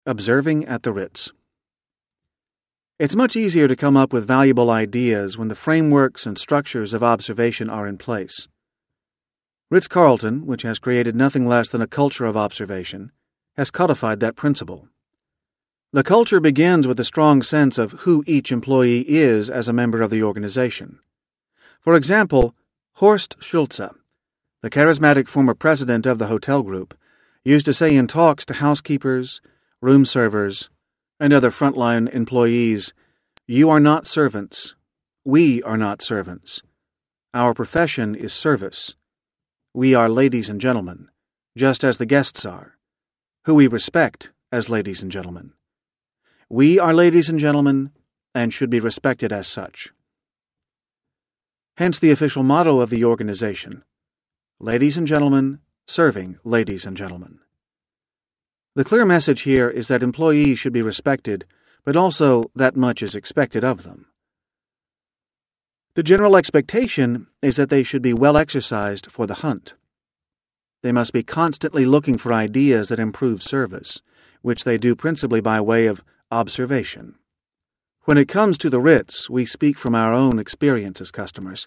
Observing at the Ritz. It's much easier to come up with valuable ideas when the frameworks and structures of observation are in place. Ritz-Carlton, which has created nothing less than a culture of observation, has codified that principle. The culture begins with a strong sense of who each employee is as a member of the organization. For example, Horst Schulze, the charismatic former president of the hotel group, used to say in talks to housekeepers, room servers, and other frontline employees, "You are not servants. We are not servants. Our profession is service. We are ladies and gentlemen, just as the guests are, who we respect as ladies and gentlemen. We are ladies and gentlemen and should be respected as such." Hence the official motto of the organization, "Ladies and gentlemen, serving ladies and gentlemen." The clear message here is that employees should be respected, but also that much is expected of them. The general expectation is that they should be well exercised for the hunt. They must be constantly looking for ideas that improve service, which they do principally by way of observation. When it comes to the Ritz, we speak from our own experience as customers.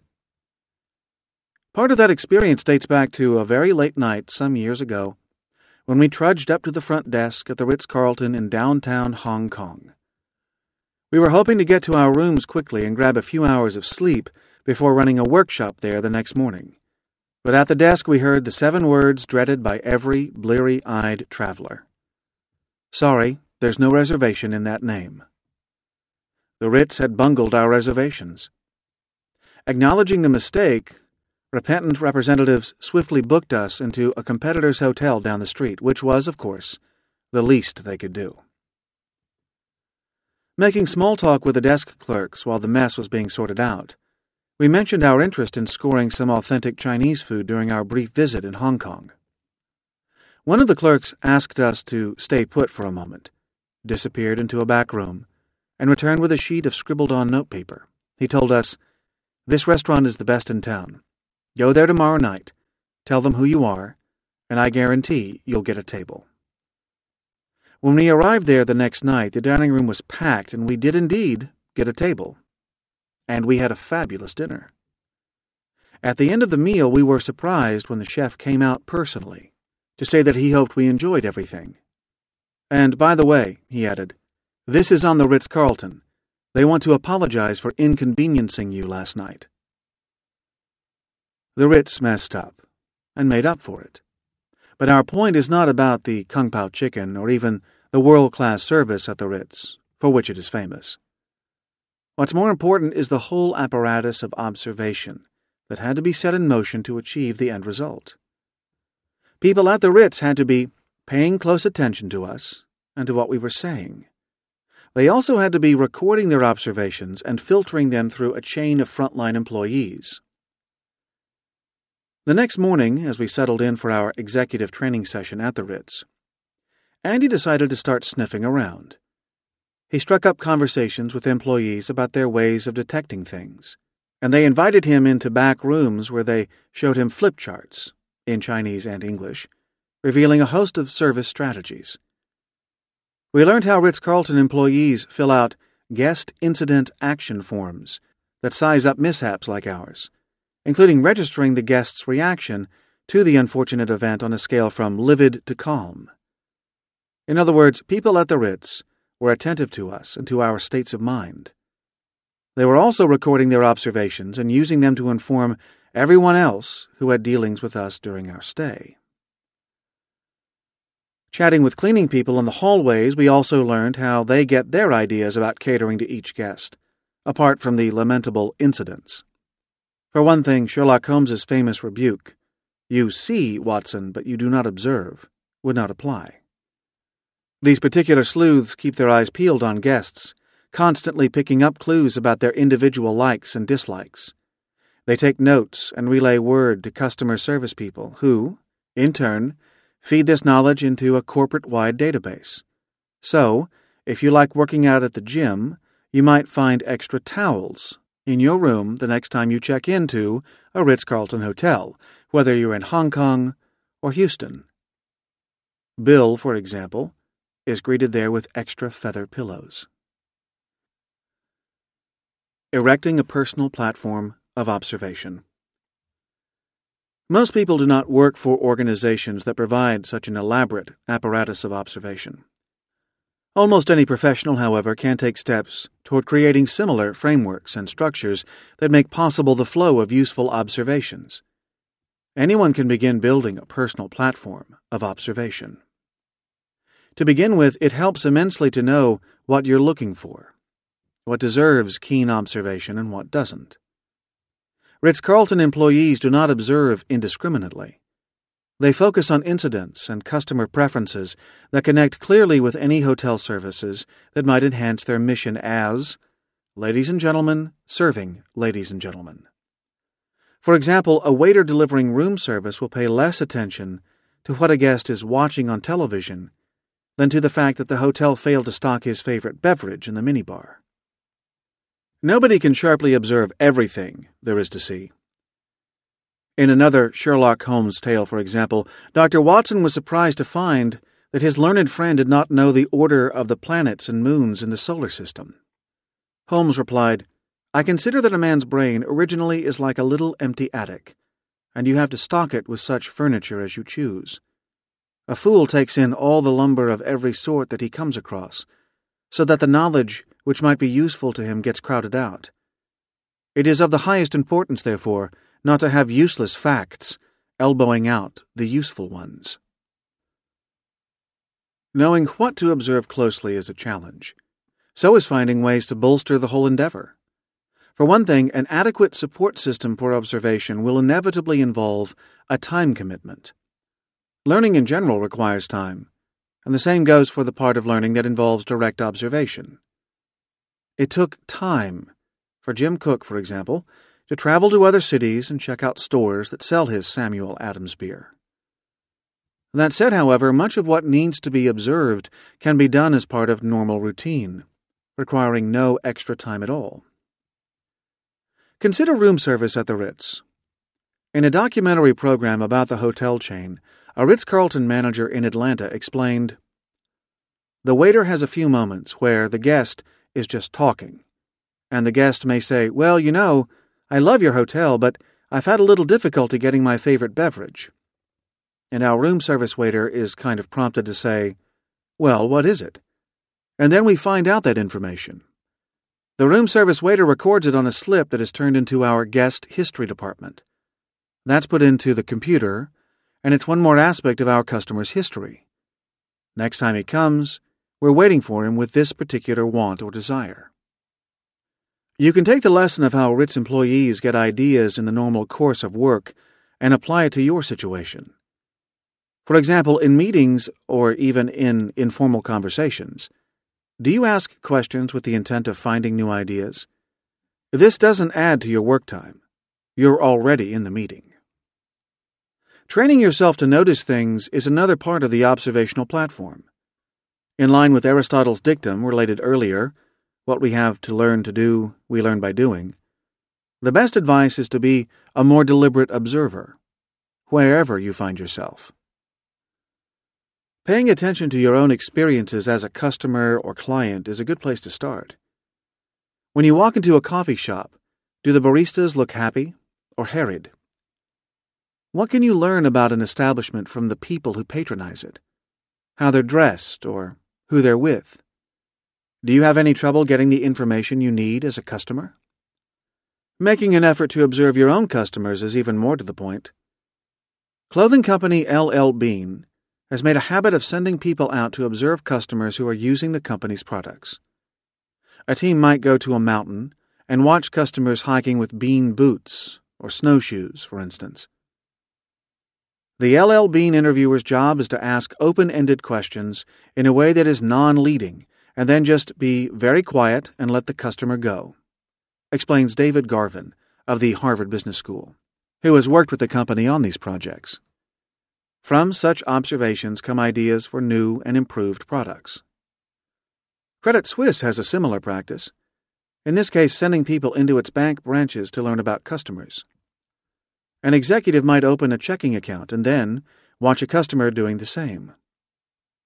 Part of that experience dates back to a very late night some years ago when we trudged up to the front desk at the Ritz-Carlton in downtown Hong Kong. We were hoping to get to our rooms quickly and grab a few hours of sleep before running a workshop there the next morning. But at the desk we heard the 7 words dreaded by every bleary-eyed traveler. "Sorry, there's no reservation in that name." The Ritz had bungled our reservations. Acknowledging the mistake, repentant representatives swiftly booked us into a competitor's hotel down the street, which was, of course, the least they could do. Making small talk with the desk clerks while the mess was being sorted out, we mentioned our interest in scoring some authentic Chinese food during our brief visit in Hong Kong. One of the clerks asked us to stay put for a moment, disappeared into a back room, and returned with a sheet of scribbled-on notepaper. He told us, "This restaurant is the best in town. Go there tomorrow night, tell them who you are, and I guarantee you'll get a table." When we arrived there the next night, the dining room was packed, and we did indeed get a table. And we had a fabulous dinner. At the end of the meal, we were surprised when the chef came out personally to say that he hoped we enjoyed everything. "And by the way," he added, "this is on the Ritz-Carlton. They want to apologize for inconveniencing you last night." The Ritz messed up, and made up for it. But our point is not about the Kung Pao chicken or even the world-class service at the Ritz, for which it is famous. What's more important is the whole apparatus of observation that had to be set in motion to achieve the end result. People at the Ritz had to be paying close attention to us and to what we were saying. They also had to be recording their observations and filtering them through a chain of frontline employees. The next morning, as we settled in for our executive training session at the Ritz, Andy decided to start sniffing around. He struck up conversations with employees about their ways of detecting things, and they invited him into back rooms where they showed him flip charts, in Chinese and English, revealing a host of service strategies. We learned how Ritz-Carlton employees fill out guest incident action forms that size up mishaps like ours, including registering the guest's reaction to the unfortunate event on a scale from livid to calm. In other words, people at the Ritz were attentive to us and to our states of mind. They were also recording their observations and using them to inform everyone else who had dealings with us during our stay. Chatting with cleaning people in the hallways, we also learned how they get their ideas about catering to each guest, apart from the lamentable incidents. For one thing, Sherlock Holmes's famous rebuke, "You see, Watson, but you do not observe," would not apply. These particular sleuths keep their eyes peeled on guests, constantly picking up clues about their individual likes and dislikes. They take notes and relay word to customer service people who, in turn, feed this knowledge into a corporate-wide database. So, if you like working out at the gym, you might find extra towels in your room the next time you check into a Ritz-Carlton hotel, whether you're in Hong Kong or Houston. Bill, for example, is greeted there with extra feather pillows. Erecting a personal platform of observation. Most people do not work for organizations that provide such an elaborate apparatus of observation. Almost any professional, however, can take steps toward creating similar frameworks and structures that make possible the flow of useful observations. Anyone can begin building a personal platform of observation. To begin with, it helps immensely to know what you're looking for, what deserves keen observation and what doesn't. Ritz-Carlton employees do not observe indiscriminately. They focus on incidents and customer preferences that connect clearly with any hotel services that might enhance their mission as, ladies and gentlemen, serving ladies and gentlemen. For example, a waiter delivering room service will pay less attention to what a guest is watching on television than to the fact that the hotel failed to stock his favorite beverage in the minibar. Nobody can sharply observe everything there is to see. In another Sherlock Holmes tale, for example, Dr. Watson was surprised to find that his learned friend did not know the order of the planets and moons in the solar system. Holmes replied, "I consider that a man's brain originally is like a little empty attic, and you have to stock it with such furniture as you choose. A fool takes in all the lumber of every sort that he comes across, so that the knowledge which might be useful to him gets crowded out. It is of the highest importance, therefore, not to have useless facts elbowing out the useful ones." Knowing what to observe closely is a challenge. So is finding ways to bolster the whole endeavor. For one thing, an adequate support system for observation will inevitably involve a time commitment. Learning in general requires time, and the same goes for the part of learning that involves direct observation. It took time for Jim Cook, for example, to travel to other cities and check out stores that sell his Samuel Adams beer. That said, however, much of what needs to be observed can be done as part of normal routine, requiring no extra time at all. Consider room service at the Ritz. In a documentary program about the hotel chain, a Ritz-Carlton manager in Atlanta explained, "The waiter has a few moments where the guest is just talking, and the guest may say, 'Well, you know, I love your hotel, but I've had a little difficulty getting my favorite beverage.' And our room service waiter is kind of prompted to say, 'Well, what is it?' And then we find out that information. The room service waiter records it on a slip that is turned into our guest history department. That's put into the computer, and it's one more aspect of our customer's history. Next time he comes, we're waiting for him with this particular want or desire." You can take the lesson of how Ritz employees get ideas in the normal course of work and apply it to your situation. For example, in meetings or even in informal conversations, do you ask questions with the intent of finding new ideas? This doesn't add to your work time. You're already in the meeting. Training yourself to notice things is another part of the observational platform. In line with Aristotle's dictum related earlier, "What we have to learn to do, we learn by doing," the best advice is to be a more deliberate observer, wherever you find yourself. Paying attention to your own experiences as a customer or client is a good place to start. When you walk into a coffee shop, do the baristas look happy or harried? What can you learn about an establishment from the people who patronize it? How they're dressed or who they're with? Do you have any trouble getting the information you need as a customer? Making an effort to observe your own customers is even more to the point. Clothing company L.L. Bean has made a habit of sending people out to observe customers who are using the company's products. A team might go to a mountain and watch customers hiking with Bean boots or snowshoes, for instance. The L.L. Bean interviewer's job is to ask open-ended questions in a way that is non-leading, and then just be very quiet and let the customer go, explains David Garvin of the Harvard Business School, who has worked with the company on these projects. From such observations come ideas for new and improved products. Credit Suisse has a similar practice, in this case sending people into its bank branches to learn about customers. An executive might open a checking account and then watch a customer doing the same.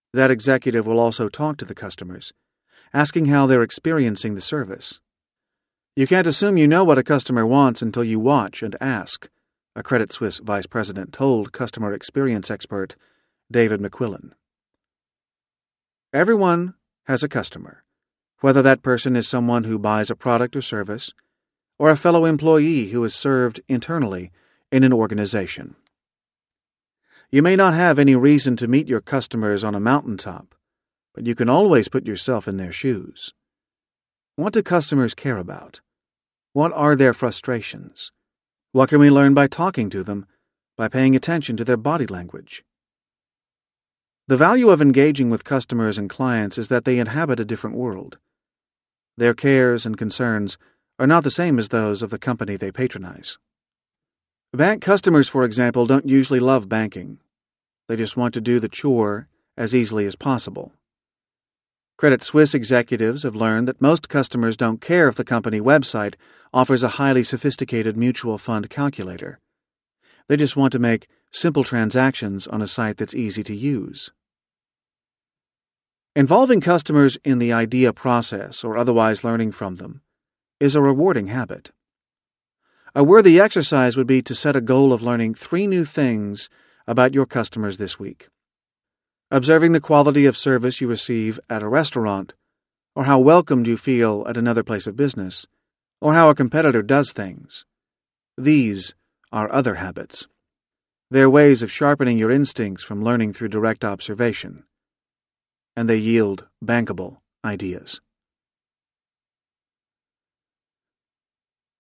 That executive will also talk to the customers, asking how they're experiencing the service. You can't assume you know what a customer wants until you watch and ask, a Credit Suisse vice president told customer experience expert David McQuillan. Everyone has a customer, whether that person is someone who buys a product or service, or a fellow employee who is served internally in an organization. You may not have any reason to meet your customers on a mountaintop, but you can always put yourself in their shoes. What do customers care about? What are their frustrations? What can we learn by talking to them, by paying attention to their body language? The value of engaging with customers and clients is that they inhabit a different world. Their cares and concerns are not the same as those of the company they patronize. Bank customers, for example, don't usually love banking. They just want to do the chore as easily as possible. Credit Suisse executives have learned that most customers don't care if the company website offers a highly sophisticated mutual fund calculator. They just want to make simple transactions on a site that's easy to use. Involving customers in the idea process or otherwise learning from them is a rewarding habit. A worthy exercise would be to set a goal of learning 3 new things about your customers this week. Observing the quality of service you receive at a restaurant, or how welcomed you feel at another place of business, or how a competitor does things. These are other habits. They're ways of sharpening your instincts from learning through direct observation, and they yield bankable ideas.